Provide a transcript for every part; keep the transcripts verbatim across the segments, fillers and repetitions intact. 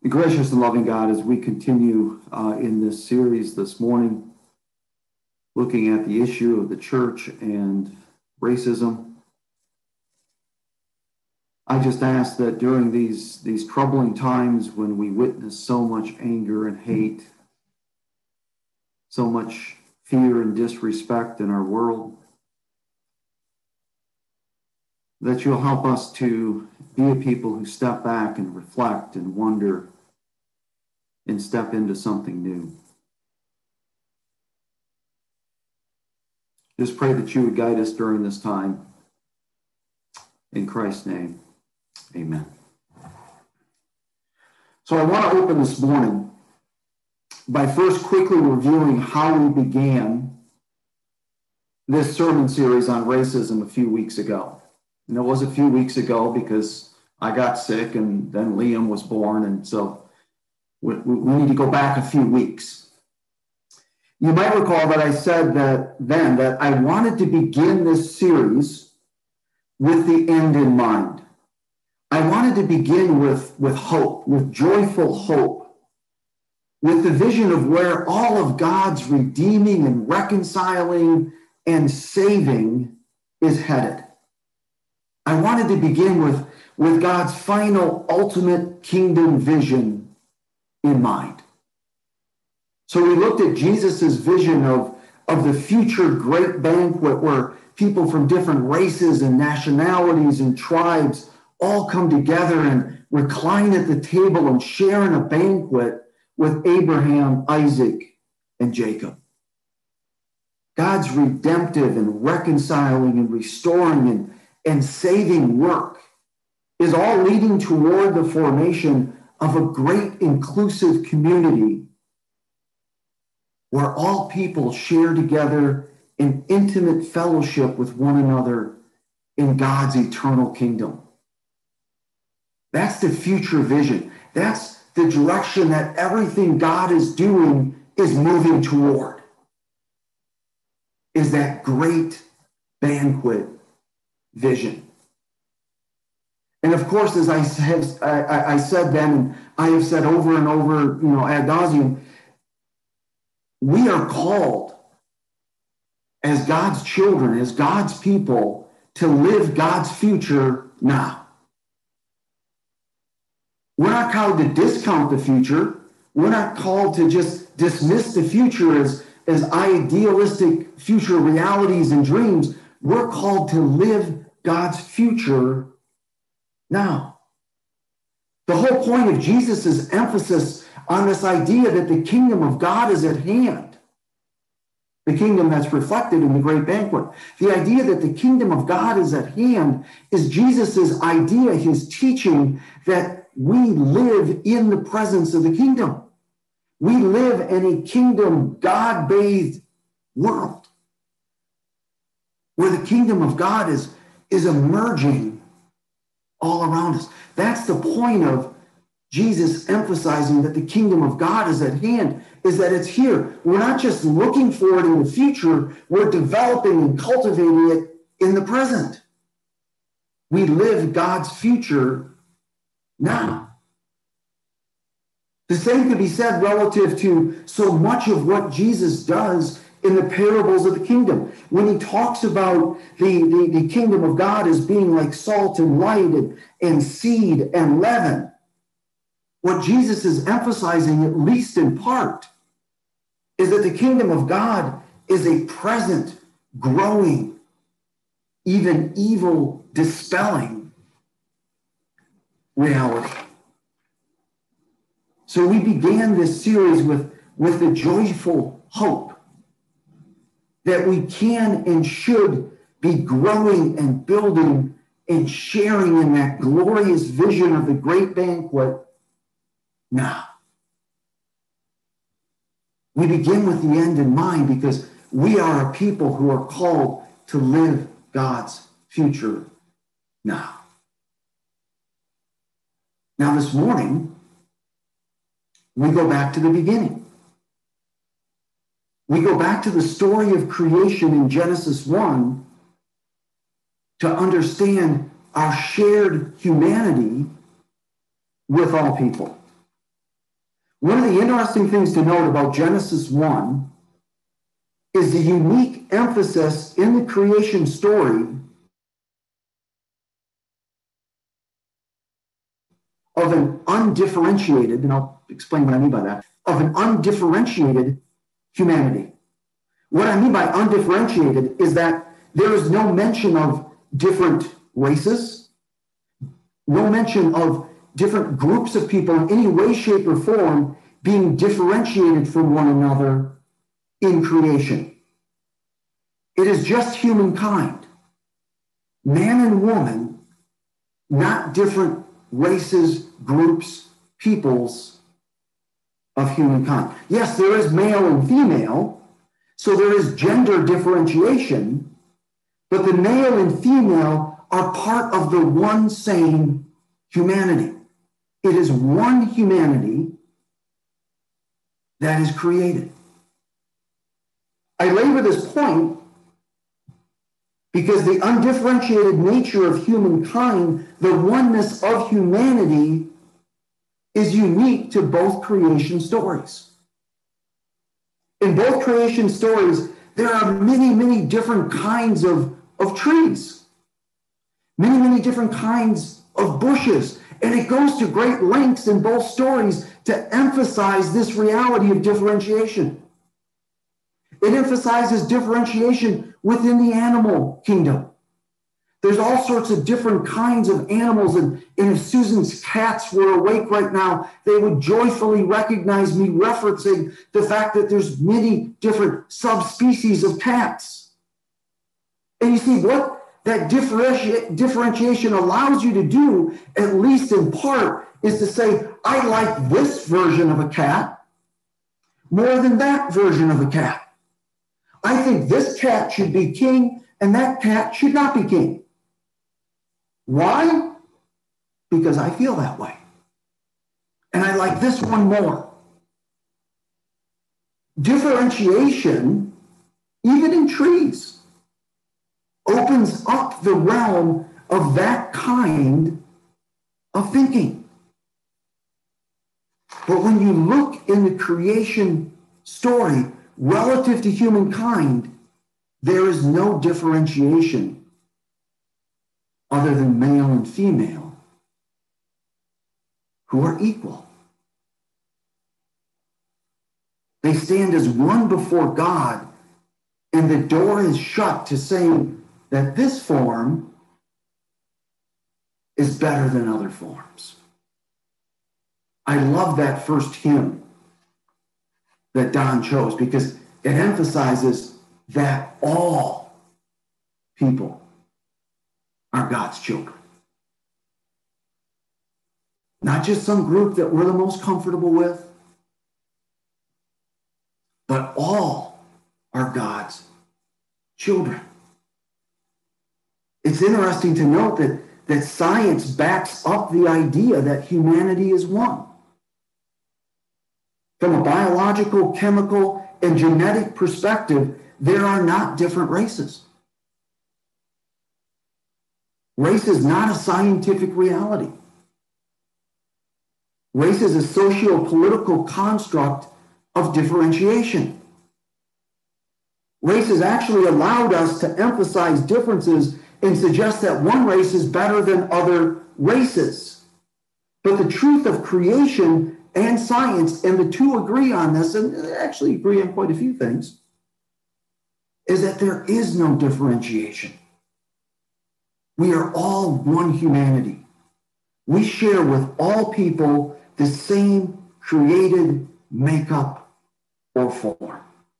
Gracious and loving God, as we continue uh, in this series this morning, looking at the issue of the church and racism, I just ask that during these, these troubling times when we witness so much anger and hate, so much fear and disrespect in our world, that you'll help us to be a people who step back and reflect and wonder and step into something new. Just pray that you would guide us during this time. In Christ's name, amen. So I want to open this morning by first quickly reviewing how we began this sermon series on racism a few weeks ago. And it was a few weeks ago because I got sick and then Liam was born, and so we, we need to go back a few weeks. You might recall that I said that then that I wanted to begin this series with the end in mind. I wanted to begin with, with hope, with joyful hope, with the vision of where all of God's redeeming and reconciling and saving is headed. I wanted to begin with, with God's final ultimate kingdom vision in mind. So we looked at Jesus's vision of, of the future great banquet where people from different races and nationalities and tribes all come together and recline at the table and share in a banquet with Abraham, Isaac, and Jacob. God's redemptive and reconciling and restoring and, and saving work is all leading toward the formation of a great inclusive community where all people share together in intimate fellowship with one another in God's eternal kingdom. That's the future vision. That's the direction that everything God is doing is moving toward, is that great banquet vision. And of course, as I, have, I, I said then, and I have said over and over, you know, ad nauseum, we are called as God's children, as God's people, to live God's future now. We're not called to discount the future. We're not called to just dismiss the future as, as idealistic future realities and dreams. We're called to live God's future now. The whole point of Jesus' emphasis on this idea that the kingdom of God is at hand, the kingdom that's reflected in the great banquet, the idea that the kingdom of God is at hand is Jesus' idea, his teaching that we live in the presence of the kingdom. We live in a kingdom, God-bathed world where the kingdom of God is, is emerging all around us. That's the point of Jesus emphasizing that the kingdom of God is at hand, is that it's here. We're not just looking for it in the future, we're developing and cultivating it in the present. We live God's future now. The same could be said relative to so much of what Jesus does in the parables of the kingdom. When he talks about the, the, the kingdom of God as being like salt and light and, and seed and leaven, what Jesus is emphasizing, at least in part, is that the kingdom of God is a present, growing, even evil dispelling reality. So we began this series with, with the joyful hope that we can and should be growing and building and sharing in that glorious vision of the great banquet now. We begin with the end in mind because we are a people who are called to live God's future now. Now this morning, we go back to the beginning. We go back to the story of creation in Genesis one to understand our shared humanity with all people. One of the interesting things to note about Genesis one is the unique emphasis in the creation story of an undifferentiated, and I'll explain what I mean by that, of an undifferentiated humanity. What I mean by undifferentiated is that there is no mention of different races, no mention of different groups of people in any way, shape, or form being differentiated from one another in creation. It is just humankind, man and woman, not different races, groups, peoples of humankind. Yes, there is male and female, so there is gender differentiation, but the male and female are part of the one same humanity. It is one humanity that is created. I labor this point because the undifferentiated nature of humankind, the oneness of humanity, is unique to both creation stories. In both creation stories, there are many, many different kinds of, of trees, many, many different kinds of bushes. And it goes to great lengths in both stories to emphasize this reality of differentiation. It emphasizes differentiation within the animal kingdom. There's all sorts of different kinds of animals, and, and if Susan's cats were awake right now, they would joyfully recognize me referencing the fact that there's many different subspecies of cats. And you see, what that differenti- differentiation allows you to do, at least in part, is to say, I like this version of a cat more than that version of a cat. I think this cat should be king and that cat should not be king. Why? Because I feel that way. And I like this one more. Differentiation, even in trees, opens up the realm of that kind of thinking. But when you look in the creation story relative to humankind, there is no differentiation other than male and female who are equal. They stand as one before God, and the door is shut to saying that this form is better than other forms. I love that first hymn that Don chose because it emphasizes that all people are God's children. Not just some group that we're the most comfortable with, but all are God's children. It's interesting to note that, that science backs up the idea that humanity is one. From a biological, chemical, and genetic perspective, there are not different races. Race is not a scientific reality. Race is a socio-political construct of differentiation. Race has actually allowed us to emphasize differences and suggest that one race is better than other races. But the truth of creation and science, and the two agree on this, and they actually agree on quite a few things, is that there is no differentiation. We are all one humanity. We share with all people the same created makeup or form.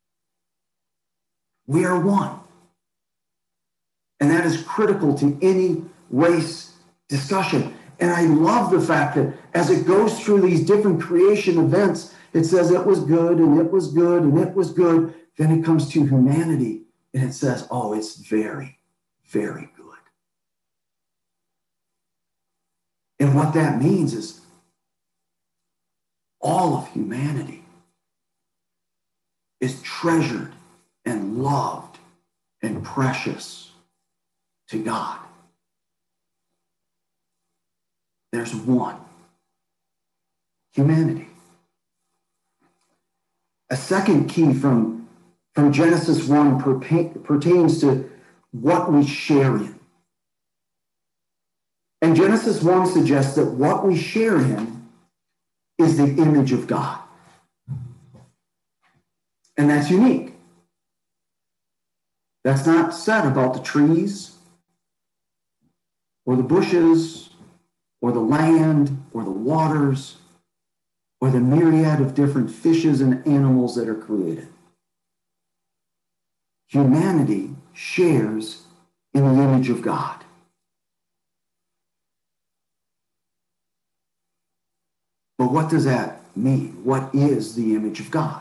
We are one. And that is critical to any race discussion. And I love the fact that as it goes through these different creation events, it says it was good and it was good and it was good. Then it comes to humanity and it says, oh, it's very, very good. And what that means is all of humanity is treasured and loved and precious to God. There's one humanity. second key from, from Genesis one perpa- pertains to what we share in. And Genesis one suggests that what we share in is the image of God. And that's unique. That's not said about the trees or the bushes or the land or the waters or the myriad of different fishes and animals that are created. Humanity shares in the image of God. But what does that mean? What is the image of God?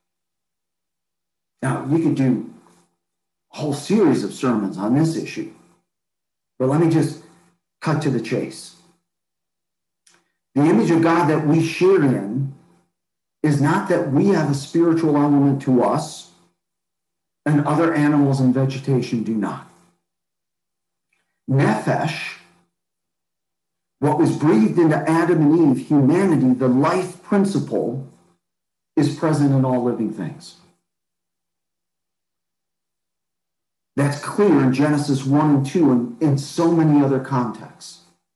Now, you could do a whole series of sermons on this issue, but let me just cut to the chase. The image of God that we share in is not that we have a spiritual element to us and other animals and vegetation do not. Nephesh, what was breathed into Adam and Eve, humanity, the life principle, is present in all living things. That's clear in Genesis one and two and in so many other contexts.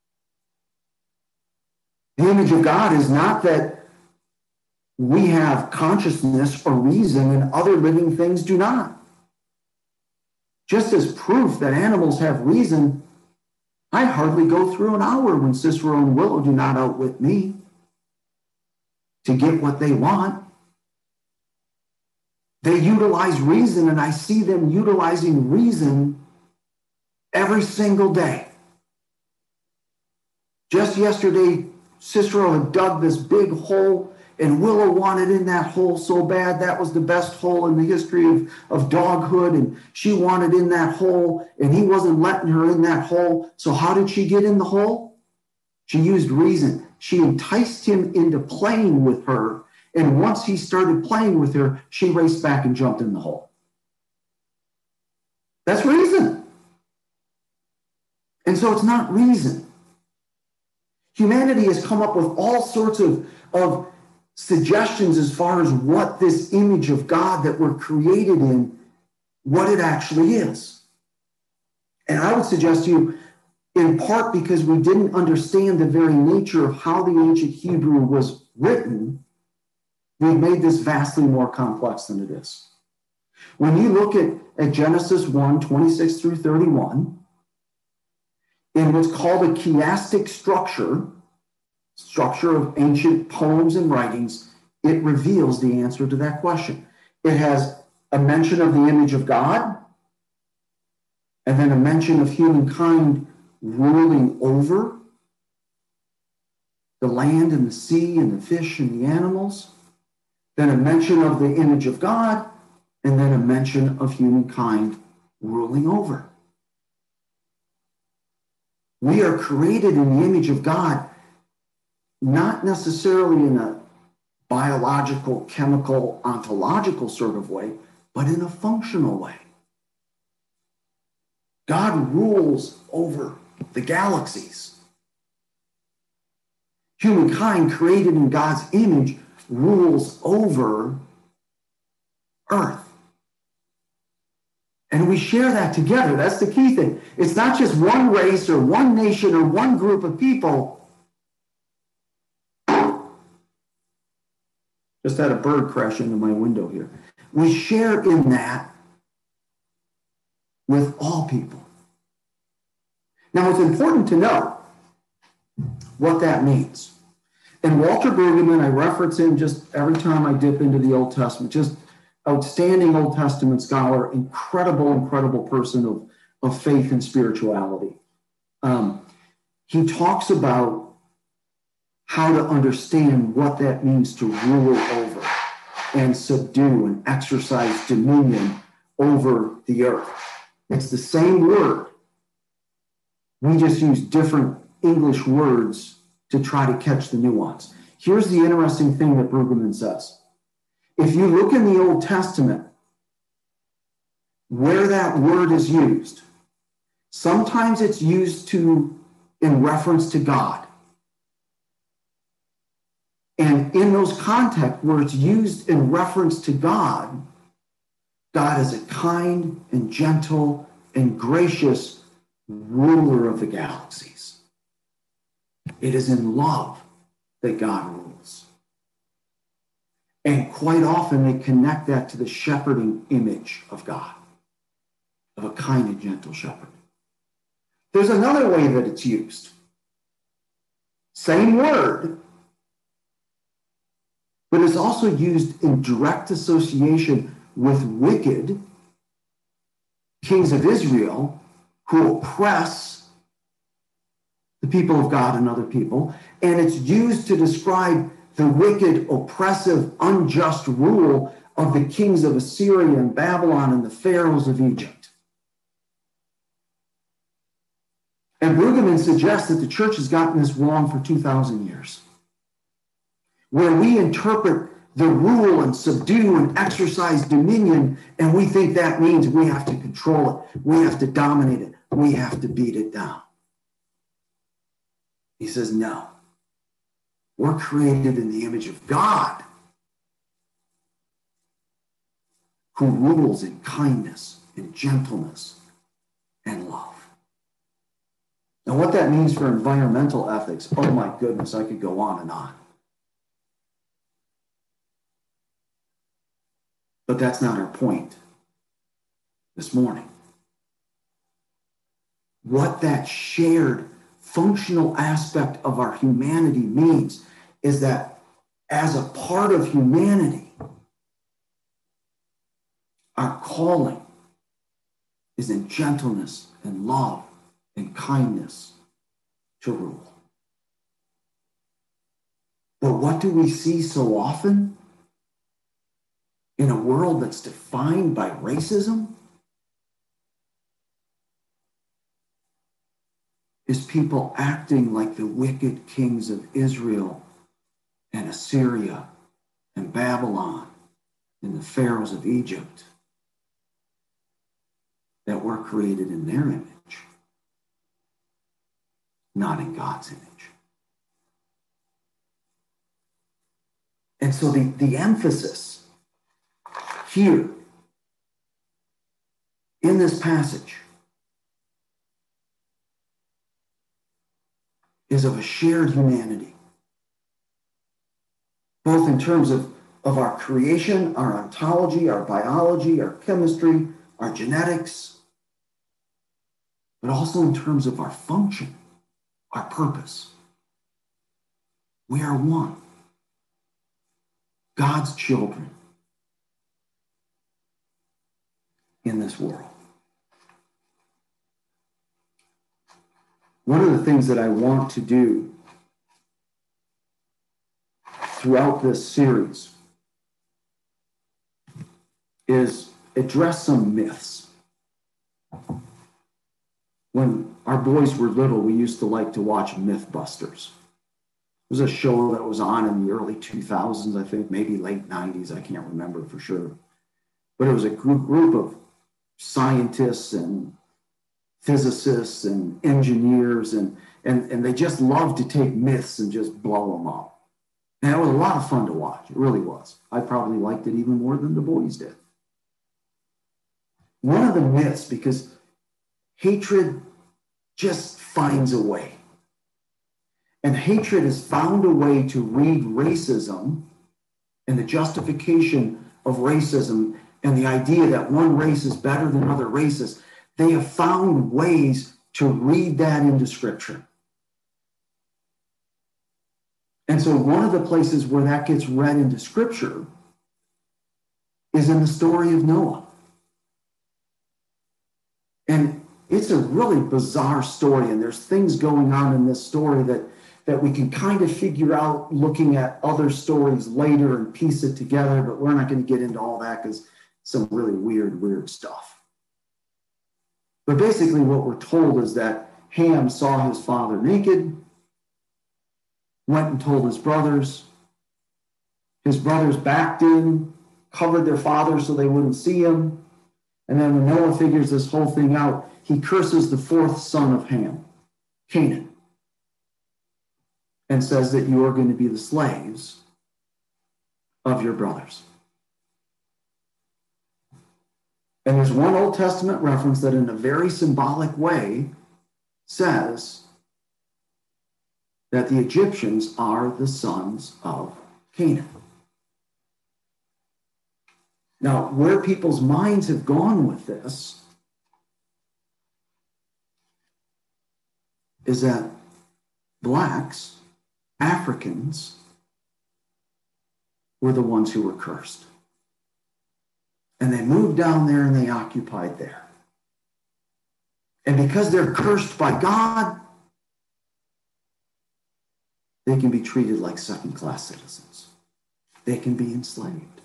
The image of God is not that we have consciousness or reason and other living things do not. Just as proof that animals have reason, I hardly go through an hour when Cicero and Willow do not outwit me to get what they want. They utilize reason, and I see them utilizing reason every single day. Just yesterday, Cicero had dug this big hole, and Willow wanted in that hole so bad. That was the best hole in the history of, of doghood, and she wanted in that hole, and he wasn't letting her in that hole. So how did she get in the hole? She used reason. She enticed him into playing with her, and once he started playing with her, she raced back and jumped in the hole. That's reason. And so it's not reason. Humanity has come up with all sorts of, of suggestions as far as what this image of God that we're created in, what it actually is. And I would suggest to you, in part because we didn't understand the very nature of how the ancient Hebrew was written, we've made this vastly more complex than it is. When you look at, at Genesis one, twenty-six through thirty-one, in what's called a chiastic structure, structure of ancient poems and writings, it reveals the answer to that question. It has a mention of the image of God, and then a mention of humankind ruling over the land and the sea and the fish and the animals, then a mention of the image of God, and then a mention of humankind ruling over. We are created in the image of God, not necessarily in a biological, chemical, ontological sort of way, but in a functional way. God rules over the galaxies. Humankind created in God's image rules over Earth. And we share that together. That's the key thing. It's not just one race or one nation or one group of people. Just had a bird crash into my window here. We share in that with all people. Now, it's important to know what that means. And Walter Brueggemann, I reference him just every time I dip into the Old Testament, just outstanding Old Testament scholar, incredible, incredible person of, of faith and spirituality. Um, he talks about how to understand what that means to rule over and subdue and exercise dominion over the earth. It's the same word. We just use different English words to try to catch the nuance. Here's the interesting thing that Brueggemann says. If you look in the Old Testament, where that word is used, sometimes it's used to in reference to God. And in those contexts where it's used in reference to God, God is a kind and gentle and gracious ruler of the galaxies. It is in love that God rules. And quite often they connect that to the shepherding image of God, of a kind and gentle shepherd. There's another way that it's used. Same word, but it's also used in direct association with wicked kings of Israel who oppress the people of God and other people. And it's used to describe the wicked, oppressive, unjust rule of the kings of Assyria and Babylon and the pharaohs of Egypt. And Brueggemann suggests that the church has gotten this wrong for two thousand years, where we interpret the rule and subdue and exercise dominion, and we think that means we have to control it, we have to dominate it, we have to beat it down. He says, no. We're created in the image of God, who rules in kindness and gentleness and love. Now, what that means for environmental ethics, oh my goodness, I could go on and on. But that's not our point this morning. What that shared functional aspect of our humanity means is that as a part of humanity, our calling is in gentleness and love and kindness to rule. But what do we see so often in a world that's defined by racism? Is people acting like the wicked kings of Israel and Assyria and Babylon and the pharaohs of Egypt that were created in their image, not in God's image. And so the, the emphasis here in this passage is of a shared humanity, both in terms of, of our creation, our ontology, our biology, our chemistry, our genetics, but also in terms of our function, our purpose. We are one, God's children in this world. One of the things that I want to do throughout this series is address some myths. When our boys were little, we used to like to watch Mythbusters. It was a show that was on in the early two thousands, I think, maybe late nineties, I can't remember for sure. But it was a group, group of scientists and physicists and engineers, and, and, and they just loved to take myths and just blow them up. And it was a lot of fun to watch. It really was. I probably liked it even more than the boys did. One of the myths, because hatred just finds a way. And hatred has found a way to read racism and the justification of racism and the idea that one race is better than other races. They have found ways to read that into Scripture. And so one of the places where that gets read into Scripture is in the story of Noah. And it's a really bizarre story, and there's things going on in this story that, that we can kind of figure out looking at other stories later and piece it together, but we're not going to get into all that because some really weird, weird stuff. But basically what we're told is that Ham saw his father naked, went and told his brothers. His brothers backed in, covered their father so they wouldn't see him. And then when Noah figures this whole thing out, he curses the fourth son of Ham, Canaan, and says that you are going to be the slaves of your brothers. And there's one Old Testament reference that in a very symbolic way says that the Egyptians are the sons of Canaan. Now, where people's minds have gone with this is that blacks, Africans, were the ones who were cursed. And they moved down there and they occupied there. And because they're cursed by God, they can be treated like second-class citizens. They can be enslaved.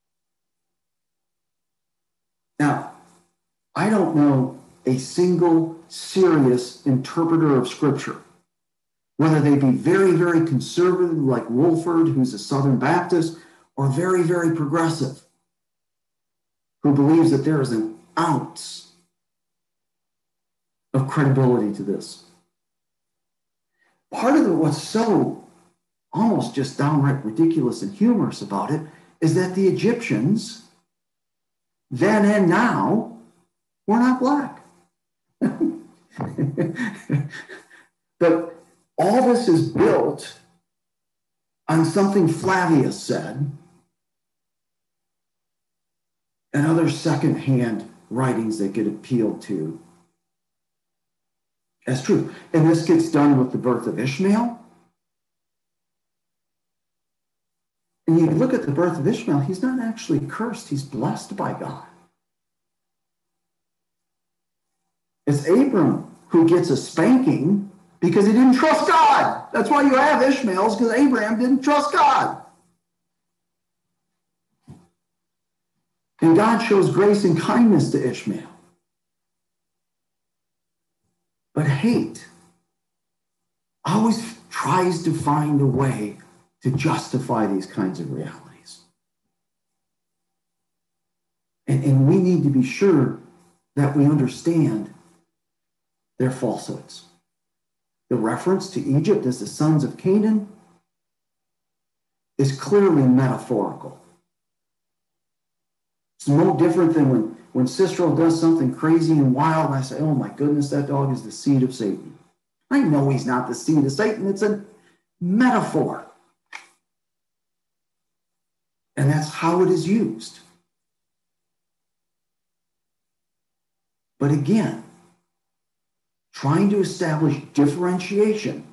Now, I don't know a single serious interpreter of Scripture, whether they be very, very conservative like Wolford, who's a Southern Baptist, or very, very progressive, who believes that there is an ounce of credibility to this. Part of the, what's so almost just downright ridiculous and humorous about it is that the Egyptians, then and now, were not black. But all this is built on something Flavius said and other secondhand writings that get appealed to as true. And this gets done with the birth of Ishmael. And you look at the birth of Ishmael, he's not actually cursed, he's blessed by God. It's Abram who gets a spanking because he didn't trust God. That's why you have Ishmaels, because Abraham didn't trust God. And God shows grace and kindness to Ishmael. But hate always tries to find a way to justify these kinds of realities. And, and we need to be sure that we understand their falsehoods. The reference to Egypt as the sons of Canaan is clearly metaphorical. It's no different than when, when Cicero does something crazy and wild, and I say, oh my goodness, that dog is the seed of Satan. I know he's not the seed of Satan. It's a metaphor. And that's how it is used. But again, trying to establish differentiation,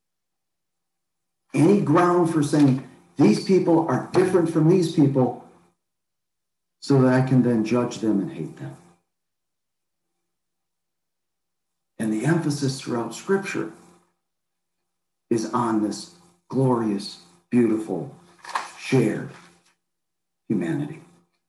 any ground for saying these people are different from these people so that I can then judge them and hate them. And the emphasis throughout Scripture is on this glorious, beautiful, shared humanity.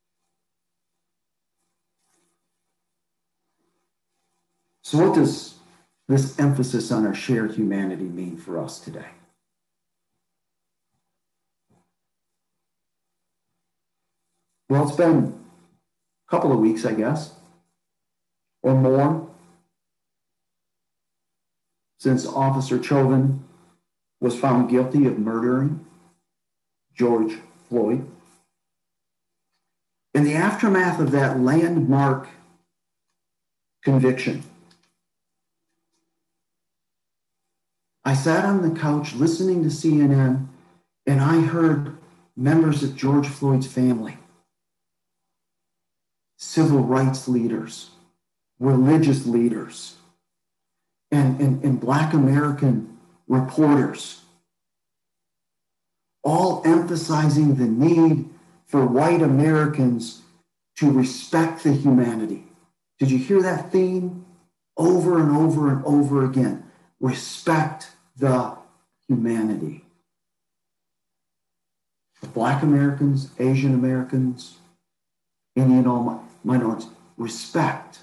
So what does this emphasis on our shared humanity mean for us today? Well, it's been a couple of weeks, I guess, or more, since Officer Chauvin was found guilty of murdering George Floyd. In the aftermath of that landmark conviction, I sat on the couch listening to C N N, and I heard members of George Floyd's family, civil rights leaders, religious leaders, and, and, and Black American reporters, all emphasizing the need for white Americans to respect the humanity. Did you hear that theme over and over and over again? Respect the humanity. Black Americans, Asian Americans, Indian all minorities, respect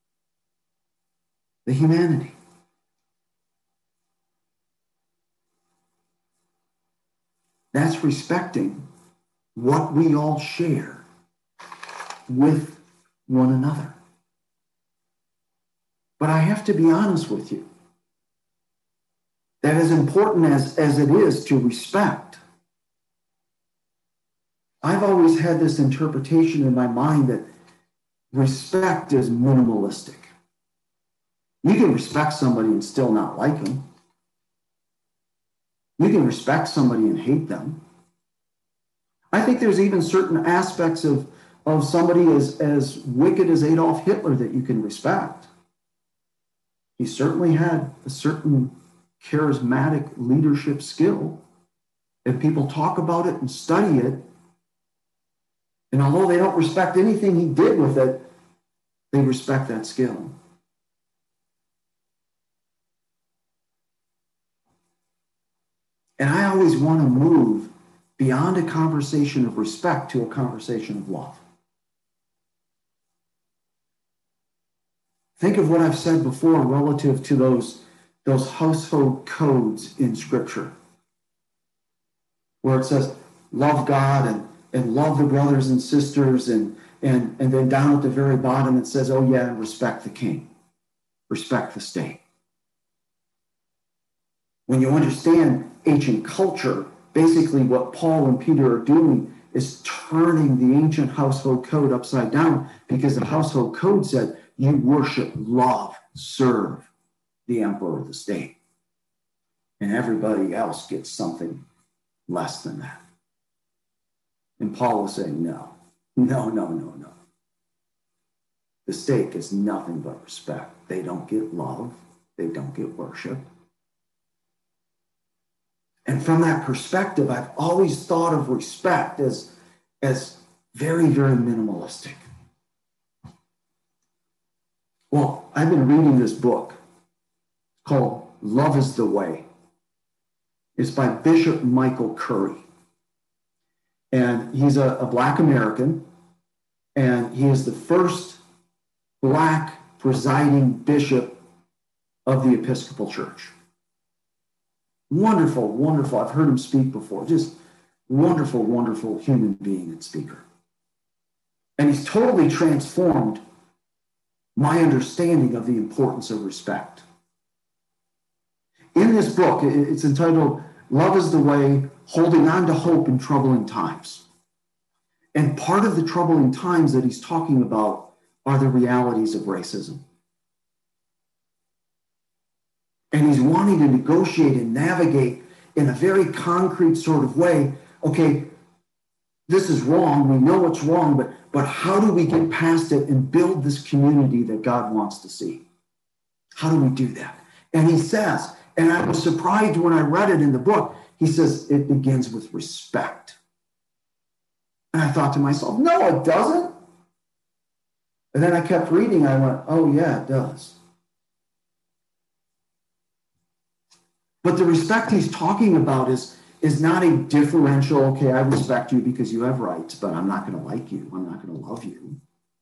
the humanity. That's respecting what we all share with one another. But I have to be honest with you, that as important as, as it is to respect, I've always had this interpretation in my mind that respect is minimalistic. You can respect somebody and still not like them. You can respect somebody and hate them. I think there's even certain aspects of, of somebody as, as wicked as Adolf Hitler that you can respect. He certainly had a certain charismatic leadership skill. If people talk about it and study it, and although they don't respect anything he did with it, they respect that skill. And I always want to move beyond a conversation of respect to a conversation of love. Think of what I've said before relative to those, those household codes in Scripture, where it says, love God and, and love the brothers and sisters, and, and, and then down at the very bottom it says, oh yeah, and respect the king, respect the state. When you understand ancient culture, basically what Paul and Peter are doing is turning the ancient household code upside down, because the household code said you worship, love, serve the emperor of the state. And everybody else gets something less than that. And Paul was saying, no, no, no, no, no. The state gets nothing but respect. They don't get love. They don't get worship. And from that perspective, I've always thought of respect as, as very, very minimalistic. Well, I've been reading this book called Love is the Way. It's by Bishop Michael Curry. And he's a, a Black American, and he is the first Black presiding bishop of the Episcopal Church. Wonderful, wonderful. I've heard him speak before. Just wonderful, wonderful human being and speaker. And he's totally transformed my understanding of the importance of respect. In this book, it's entitled Love is the Way, Holding On to Hope in Troubling Times. And part of the troubling times that he's talking about are the realities of racism. And he's wanting to negotiate and navigate in a very concrete sort of way. Okay, this is wrong. We know it's wrong, but, but how do we get past it and build this community that God wants to see? How do we do that? And he says, and I was surprised when I read it in the book, he says it begins with respect. And I thought to myself, no, it doesn't. And then I kept reading. I went, oh, yeah, it does. But the respect he's talking about is, is not a differential, okay, I respect you because you have rights, but I'm not going to like you. I'm not going to love you.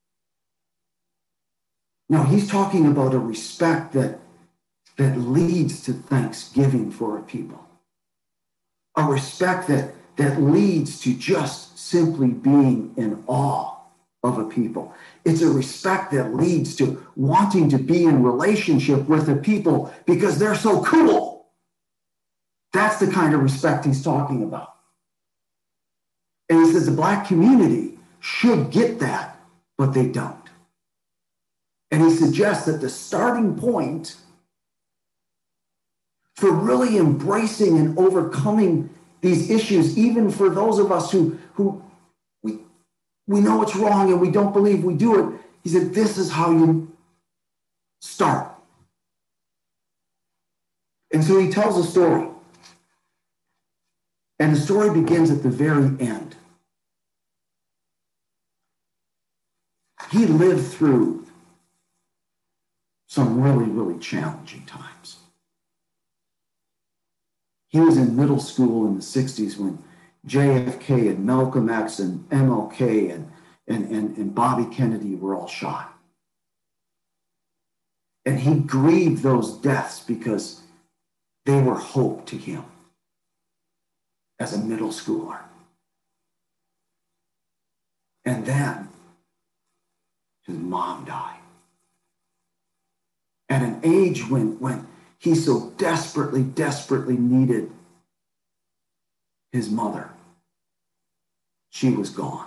No, he's talking about a respect that, that leads to thanksgiving for a people. A respect that, that leads to just simply being in awe of a people. It's a respect that leads to wanting to be in relationship with a people because they're so cool. That's the kind of respect he's talking about. And he says the Black community should get that, but they don't. And he suggests that the starting point for really embracing and overcoming these issues, even for those of us who, who we, we know it's wrong and we don't believe we do it, he said, this is how you start. And so he tells a story. And the story begins at the very end. He lived through some really, really challenging times. He was in middle school in the sixties when J F K and Malcolm X and M L K and, and, and, and Bobby Kennedy were all shot. And he grieved those deaths because they were hope to him as a middle schooler. And then his mom died. At an age when, when he so desperately, desperately needed his mother. she was gone.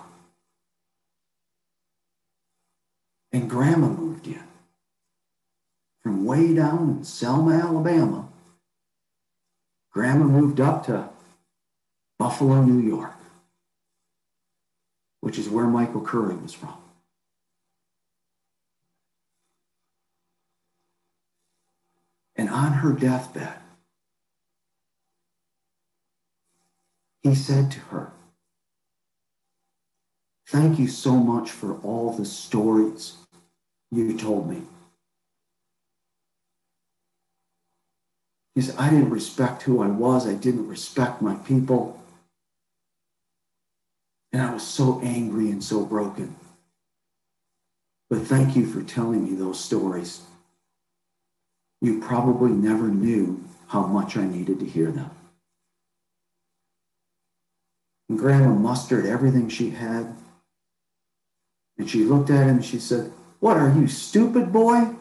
And Grandma moved in. From way down in Selma, Alabama, Grandma moved up to Buffalo, New York, which is where Michael Curry was from. And on her deathbed, he said to her, "Thank you so much for all the stories you told me." He said, "I didn't respect who I was. I didn't respect my people. And I was so angry and so broken. But thank you for telling me those stories. You probably never knew how much I needed to hear them." And Grandma mustered everything she had. And she looked at him and she said, "What are you, stupid boy?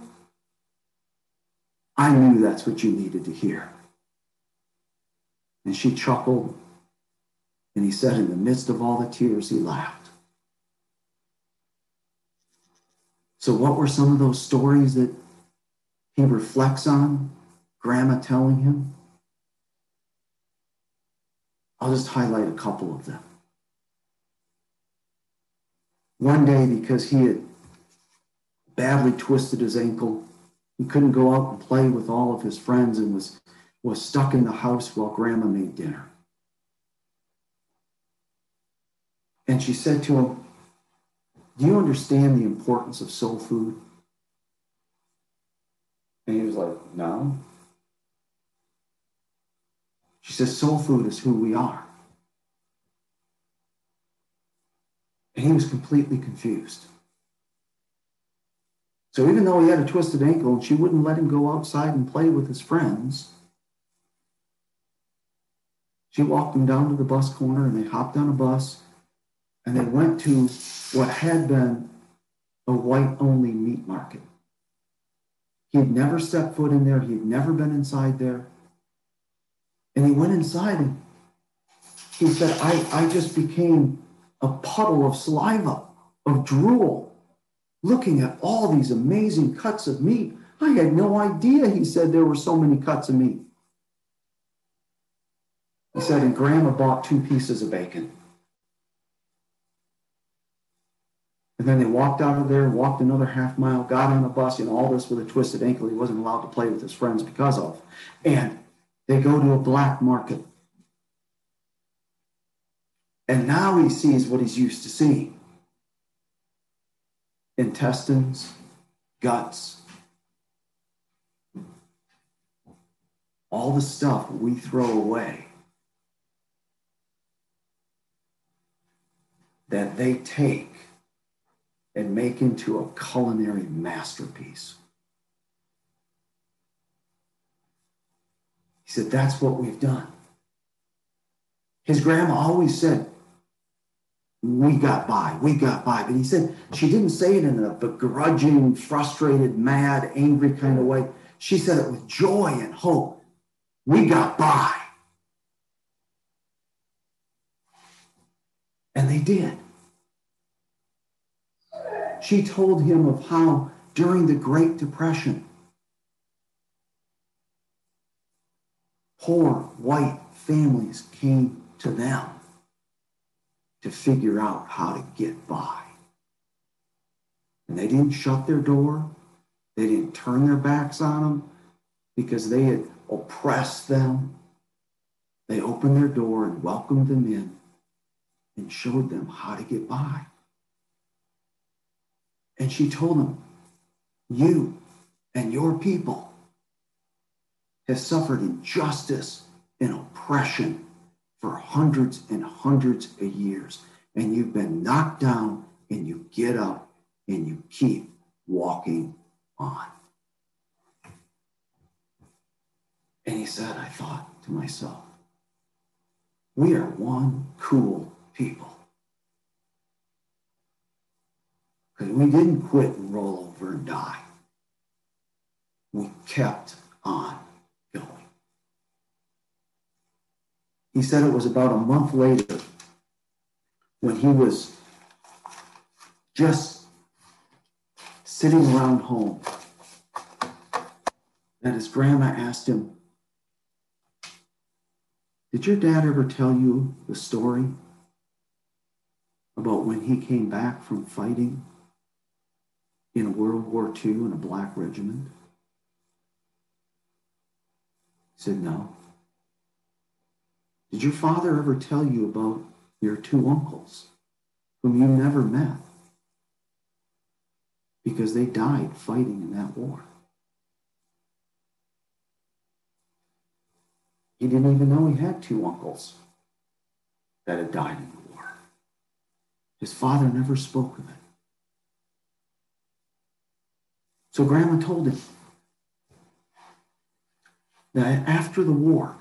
I knew that's what you needed to hear." And she chuckled. And he said, in the midst of all the tears, he laughed. So what were some of those stories that he reflects on, Grandma telling him? I'll just highlight a couple of them. One day, because he had badly twisted his ankle, he couldn't go out and play with all of his friends and was, was stuck in the house while Grandma made dinner. And she said to him, "Do you understand the importance of soul food?" And he was like, "No." She says, "Soul food is who we are." And he was completely confused. So even though he had a twisted ankle and she wouldn't let him go outside and play with his friends, she walked him down to the bus corner and they hopped on a bus and they went to what had been a white-only meat market. He had never stepped foot in there. He had never been inside there. And he went inside and he said, I, I just became a puddle of saliva, of drool, looking at all these amazing cuts of meat. I had no idea, he said, there were so many cuts of meat. He said, and Grandma bought two pieces of bacon. And then they walked out of there, walked another half mile, got on a bus, and all this with a twisted ankle he wasn't allowed to play with his friends because of. And they go to a black market. And now he sees what he's used to seeing. Intestines, guts, all the stuff we throw away that they take and make into a culinary masterpiece. He said, that's what we've done. His grandma always said, we got by, we got by. But he said, she didn't say it in a begrudging, frustrated, mad, angry kind of way. She said it with joy and hope. We got by. And they did. She told him of how during the Great Depression, poor white families came to them to figure out how to get by. And they didn't shut their door. They didn't turn their backs on them because they had oppressed them. They opened their door and welcomed them in and showed them how to get by. And she told them, you and your people have suffered injustice and oppression for hundreds and hundreds of years. And you've been knocked down and you get up and you keep walking on. And he said, I thought to myself, we are one cool people. Because we didn't quit and roll over and die. We kept on going. He said it was about a month later when he was just sitting around home, that his grandma asked him, "Did your dad ever tell you the story about when he came back from fighting in World War Two in a black regiment?" He said, "No." "Did your father ever tell you about your two uncles whom you never met because they died fighting in that war?" He didn't even know he had two uncles that had died in the war. His father never spoke of it. So Grandma told him that after the war,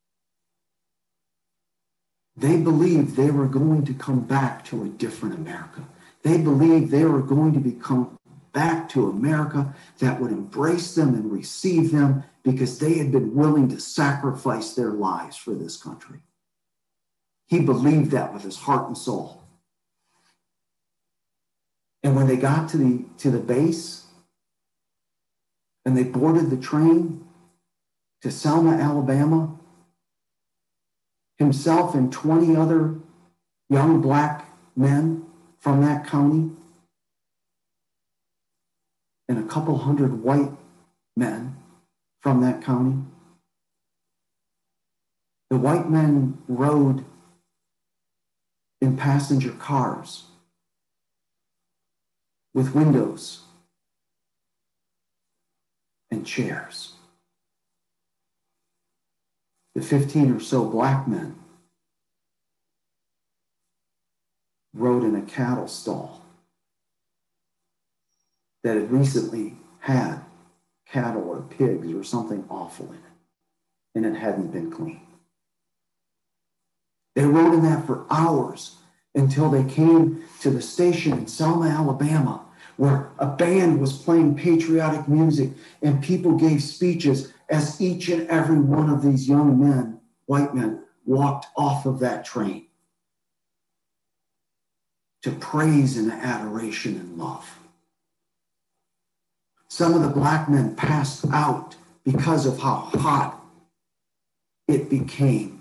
they believed they were going to come back to a different America. They believed they were going to become back to America that would embrace them and receive them because they had been willing to sacrifice their lives for this country. He believed that with his heart and soul. And when they got to the, to the base and they boarded the train to Selma, Alabama, himself and twenty other young black men from that county and a couple hundred white men from that county. The white men rode in passenger cars with windows and chairs. The fifteen or so black men rode in a cattle stall that had recently had cattle or pigs or something awful in it, and it hadn't been cleaned. They rode in that for hours until they came to the station in Selma, Alabama, where a band was playing patriotic music and people gave speeches as each and every one of these young men, white men, walked off of that train to praise and adoration and love. Some of the black men passed out because of how hot it became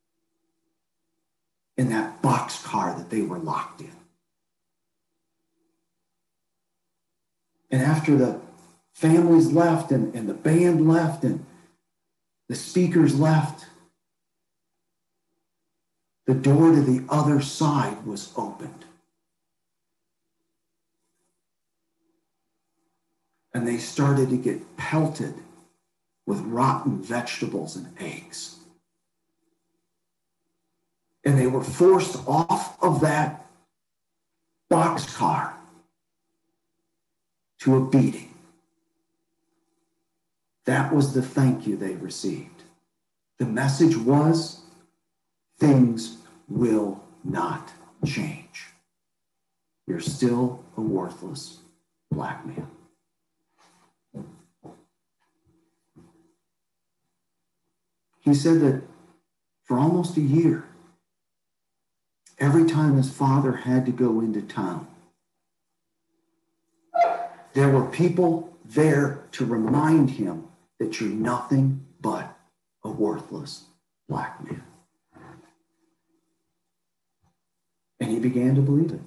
in that boxcar that they were locked in. And after the families left and, and the band left and the speakers left, the door to the other side was opened. And they started to get pelted with rotten vegetables and eggs. And they were forced off of that boxcar to a beating. That was the thank you they received. The message was, things will not change. You're still a worthless black man. He said that for almost a year, every time his father had to go into town, there were people there to remind him that you're nothing but a worthless black man. And he began to believe it.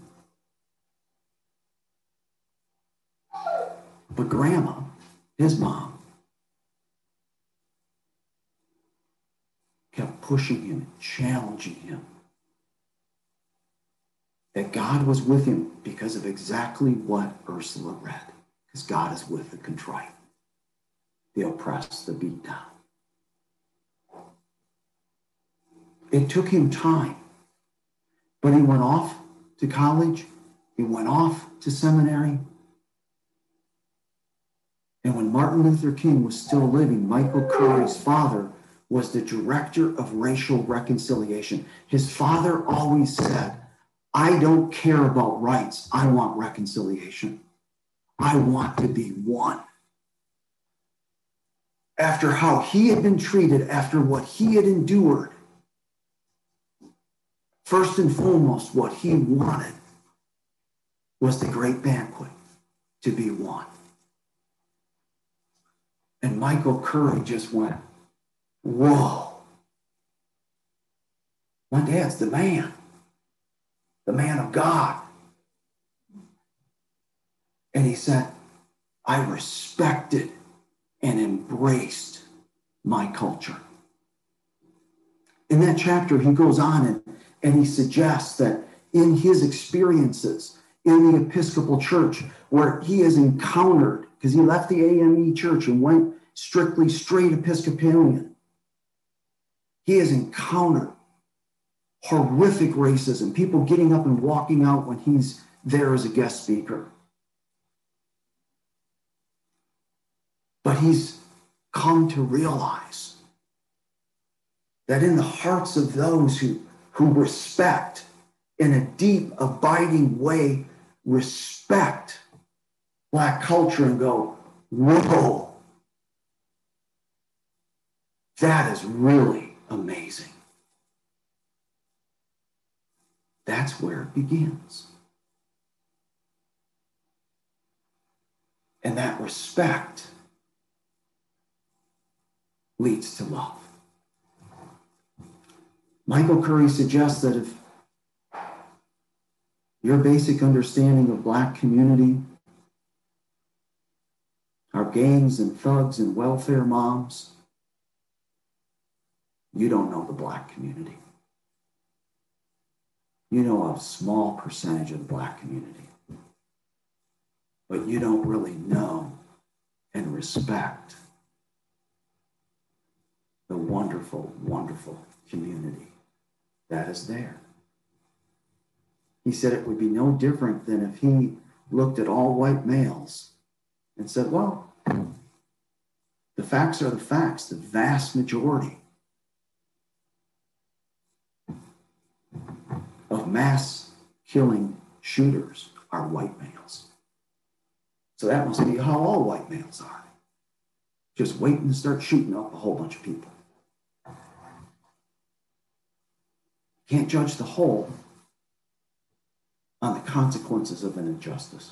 But Grandma, his mom, kept pushing him and challenging him that God was with him because of exactly what Ursula read. Because God is with the contrite, the oppressed, the beat down. It took him time, but he went off to college. He went off to seminary. And when Martin Luther King was still living, Michael Curry's father was the director of racial reconciliation. His father always said, I don't care about rights. I want reconciliation. I want to be one. After how he had been treated, after what he had endured, First and foremost, what he wanted was the great banquet to be won. And Michael Curry just went, whoa. My dad's the man, the man of God. And he said, I respected and embraced my culture. In that chapter, he goes on and, and he suggests that in his experiences in the Episcopal Church, where he has encountered, because he left the A M E church and went strictly straight Episcopalian, he has encountered horrific racism, people getting up and walking out when he's there as a guest speaker. But he's come to realize that in the hearts of those who, who respect, in a deep, abiding way, respect Black culture and go, whoa, that is really amazing. That's where it begins. And that respect leads to love. Michael Curry suggests that if your basic understanding of Black community are gangs and thugs and welfare moms, you don't know the Black community. You know a small percentage of the Black community, but you don't really know and respect the wonderful, wonderful community that is there. He said it would be no different than if he looked at all white males and said, well, the facts are the facts. The vast majority of mass killing shooters are white males. So that must be how all white males are. Just waiting to start shooting up a whole bunch of people. Can't judge the whole on the consequences of an injustice.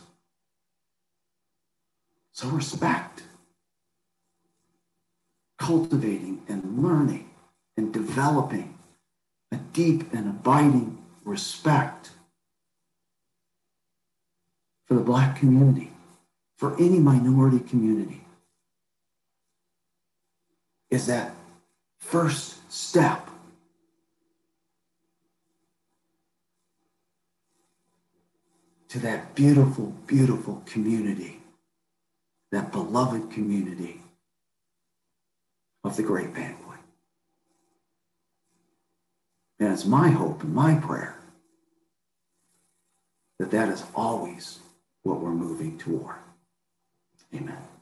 So respect, cultivating and learning and developing a deep and abiding respect for the Black community, for any minority community, is that first step to that beautiful, beautiful community, that beloved community of the great banquet. And it's my hope and my prayer that that is always what we're moving toward. Amen.